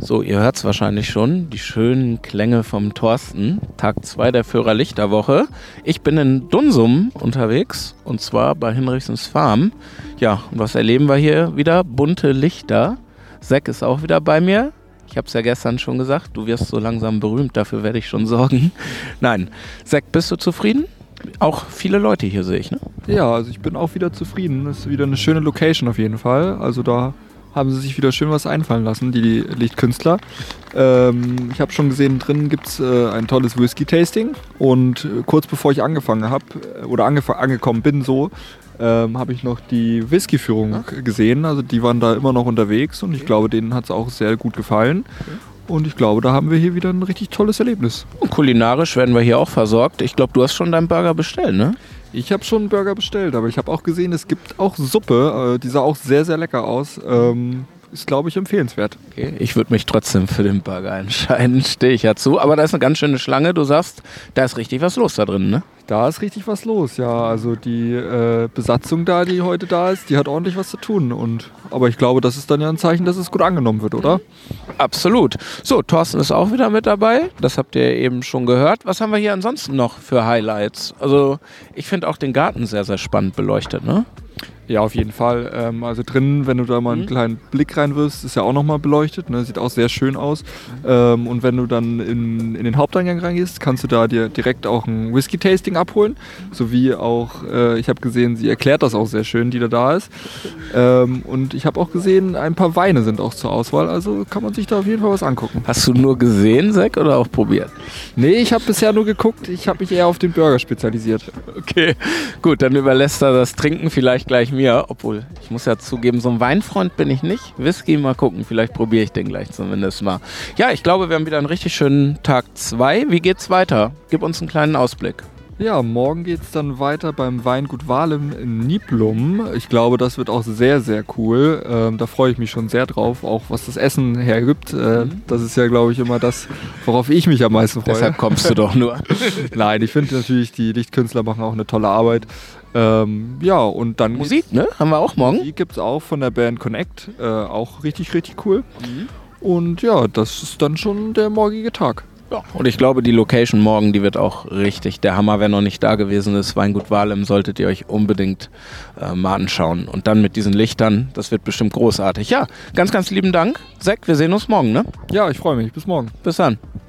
So, ihr hört es wahrscheinlich schon, die schönen Klänge vom Thorsten, Tag 2 der Führer-Lichter-Woche. Ich bin in Dunsum unterwegs und zwar bei Hinrichsens Farm. Ja, und was erleben wir hier wieder? Bunte Lichter. Zack ist auch wieder bei mir. Ich habe es ja gestern schon gesagt, du wirst so langsam berühmt, dafür werde ich schon sorgen. Nein, Zack, bist du zufrieden? Auch viele Leute hier sehe ich, ne? Ja, also ich bin auch wieder zufrieden. Das ist wieder eine schöne Location auf jeden Fall. Also da haben sie sich wieder schön was einfallen lassen, die Lichtkünstler. Ich habe schon gesehen, drinnen gibt es ein tolles Whisky-Tasting. Und kurz bevor ich angefangen habe, oder angekommen bin so, habe ich noch die Whisky-Führung gesehen. Also die waren da immer noch unterwegs und ich glaube, denen hat es auch sehr gut gefallen. Und ich glaube, da haben wir hier wieder ein richtig tolles Erlebnis. Und kulinarisch werden wir hier auch versorgt. Ich glaube, du hast schon deinen Burger bestellt, ne? Ich habe schon einen Burger bestellt, aber ich habe auch gesehen, es gibt auch Suppe. Die sah auch sehr, sehr lecker aus. Ist, glaube ich, empfehlenswert. Okay, ich würde mich trotzdem für den Burger entscheiden, stehe ich ja zu. Aber da ist eine ganz schöne Schlange. Du sagst, da ist richtig was los da drin, ne? Da ist richtig was los, ja. Also die Besatzung da, die heute da ist, die hat ordentlich was zu tun. Aber ich glaube, das ist dann ja ein Zeichen, dass es gut angenommen wird, oder? Absolut. So, Thorsten ist auch wieder mit dabei. Das habt ihr eben schon gehört. Was haben wir hier ansonsten noch für Highlights? Also ich finde auch den Garten sehr, sehr spannend beleuchtet, ne? Ja, auf jeden Fall. Also drinnen, wenn du da mal einen kleinen Blick rein wirst, ist ja auch nochmal beleuchtet. Ne? Sieht auch sehr schön aus. Und wenn du dann in den Haupteingang reingehst, kannst du da dir direkt auch ein Whisky-Tasting abholen. Sowie auch, ich habe gesehen, sie erklärt das auch sehr schön, die da ist. Und ich habe auch gesehen, ein paar Weine sind auch zur Auswahl. Also kann man sich da auf jeden Fall was angucken. Hast du nur gesehen, Zack, oder auch probiert? Nee, ich habe bisher nur geguckt. Ich habe mich eher auf den Burger spezialisiert. Okay, gut, dann überlässt er das Trinken vielleicht gleich mir, obwohl ich muss ja zugeben, so ein Weinfreund bin ich nicht. Whisky, mal gucken, vielleicht probiere ich den gleich zumindest mal. Ja, ich glaube, wir haben wieder einen richtig schönen Tag 2. Wie geht's weiter? Gib uns einen kleinen Ausblick. Ja, morgen geht es dann weiter beim Weingut Wahlem in Niblum. Ich glaube, das wird auch sehr, sehr cool. Da freue ich mich schon sehr drauf, auch was das Essen hergibt. Das ist ja, glaube ich, immer das, worauf ich mich am meisten freue. Deshalb kommst du doch nur. Nein, ich finde natürlich, die Lichtkünstler machen auch eine tolle Arbeit. Ja, und dann Musik, ne? Haben wir auch morgen? Die gibt es auch von der Band Connect. Auch richtig, richtig cool. Und ja, das ist dann schon der morgige Tag. Ja, und ich glaube, die Location morgen, die wird auch richtig der Hammer. Wer noch nicht da gewesen ist, Weingut Wahlem, solltet ihr euch unbedingt mal anschauen. Und dann mit diesen Lichtern, das wird bestimmt großartig. Ja, ganz, ganz lieben Dank. Zack, wir sehen uns morgen, ne? Ja, ich freue mich. Bis morgen. Bis dann.